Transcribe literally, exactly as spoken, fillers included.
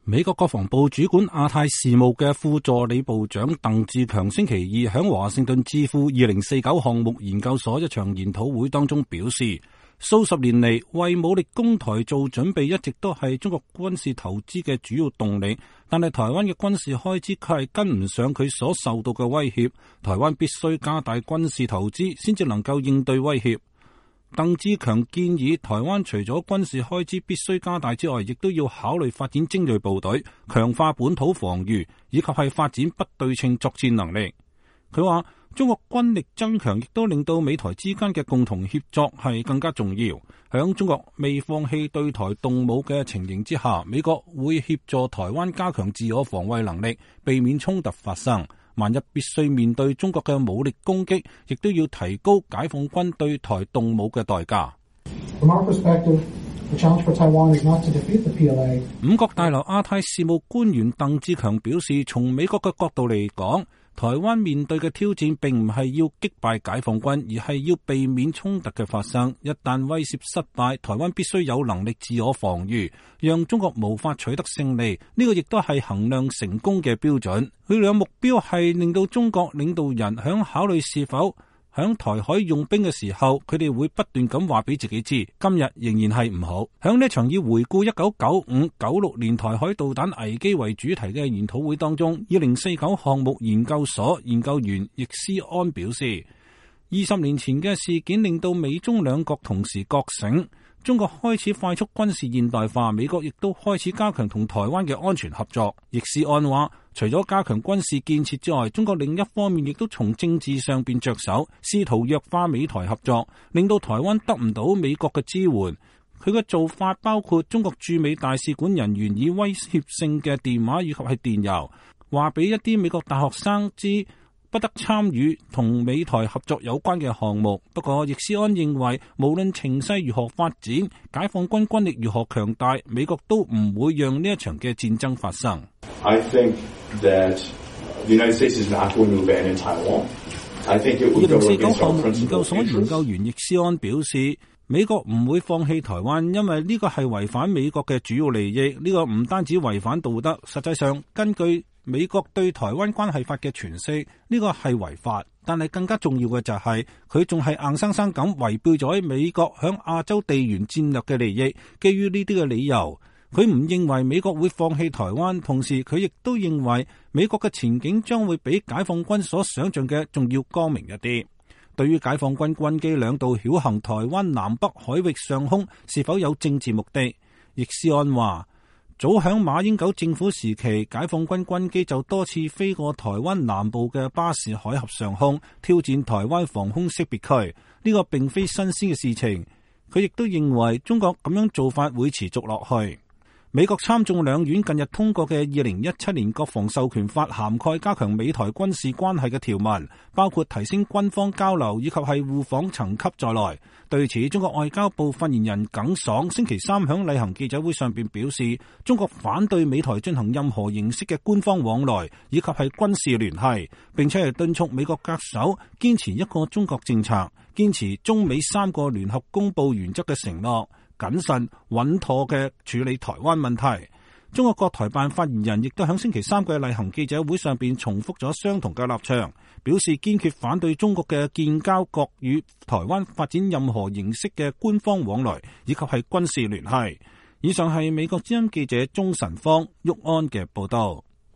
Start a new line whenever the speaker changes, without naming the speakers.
美國國防部主管亞太事務嘅副助理部長鄧志強星期二喺華盛頓智庫二零四九項目研究所一場研討會當中表示，數十年嚟為武力攻台做準備一直都係中國軍事投資嘅主要動力，但係台灣嘅軍事開支卻係跟唔上佢所受到嘅威脅，台灣必須加大軍事投資先至能夠應對威脅。鄧志強建議台灣除咗軍事開支必須加大之外，亦都要考慮發展精銳部隊，強化本土防禦，以及係發展不對稱作戰能力。佢話中國軍力增強亦都令到美台之間嘅共同協作係更加重要。響中國未放棄對台動武嘅情形之下，美國會協助台灣加強自我防衛能力，避免衝突發生。萬一必須面對中國嘅武力攻擊，亦都要提高解放軍對台動武嘅代價。五角大樓亞太事務官員鄧志強表示，從美國嘅角度嚟講，台灣面對嘅挑戰並唔係要擊敗解放軍，而係要避免衝突嘅發生。一旦威懾失敗，台灣必須有能力自我防禦，讓中國無法取得勝利。呢個亦都係衡量成功嘅標準。佢哋嘅目標係令到中國領導人響考慮是否響台海用兵嘅時候，佢哋會不斷咁話俾自己知，今日仍然係唔好。響呢場以回顧一九九五、九六年台海導彈危機為主題嘅研討會當中，二零四九項目研究所研究員易思安表示，二十年前嘅事件令到美中兩國同時覺醒，中國開始快速軍事現代化，美國亦都開始加強同台灣嘅安全合作。易思安話，除咗加強軍事建設之外，中國另一方面亦都從政治上邊着手，試圖弱化美台合作，令到台灣得唔到美國嘅支援。佢嘅做法包括中國駐美大使館人員以威脅性嘅電話以及係電郵，話俾一啲美國大學生知不得參與同美台合作有關嘅項目。不過，易思安認為，無論情勢如何發展，解放軍軍力如何強大，美國都唔會讓呢一場嘅戰爭發生。
I think that the United States is not going to abandon Taiwan. I think it will go against our principal interests. 二零四九項目研究所研究員易思安表示，美國唔會放棄台灣，因為呢個係違反美國嘅主要利益。呢個唔單止違反道德，實際上根據美國對台灣關係法嘅詮釋，呢個係違法。但係更加重要嘅就係佢仲係硬生生咁違背咗美國響亞洲地緣戰略嘅利益。基於呢啲嘅理由，佢唔認為美國會放棄台灣，同時佢亦都認為美國嘅前景將會比解放軍所想象嘅仲要光明一啲。對於解放軍軍機兩度繞行台灣南北海域上空是否有政治目的，易思安話，早響馬英九政府時期，解放軍軍機就多次飛過台灣南部嘅巴士海峽上空，挑戰台灣防空識別區，呢個並非新鮮嘅事情。佢亦都認為中國咁樣做法會持續落去。美國參眾兩院近日通過嘅二零一七年國防授權法涵蓋加強美台軍事關係嘅條文，包括提升軍方交流以及係互訪層級在內。對此，中國外交部發言人耿爽星期三響例行記者會上邊表示，中國反對美台進行任何形式嘅官方往來以及係軍事聯繫，並且係敦促美國恪守堅持一個中國政策，堅持中美三個聯合公報原則嘅承諾，謹慎穩妥嘅處理台灣問題。中國國台辦發言人亦都喺星期三嘅例行記者會上邊重複咗相同嘅立場，表示堅決反對中國嘅建交國與台灣發展任何形式嘅官方往來以及係軍事聯繫。以上係美國之音記者鍾晨芳、郁安嘅報道。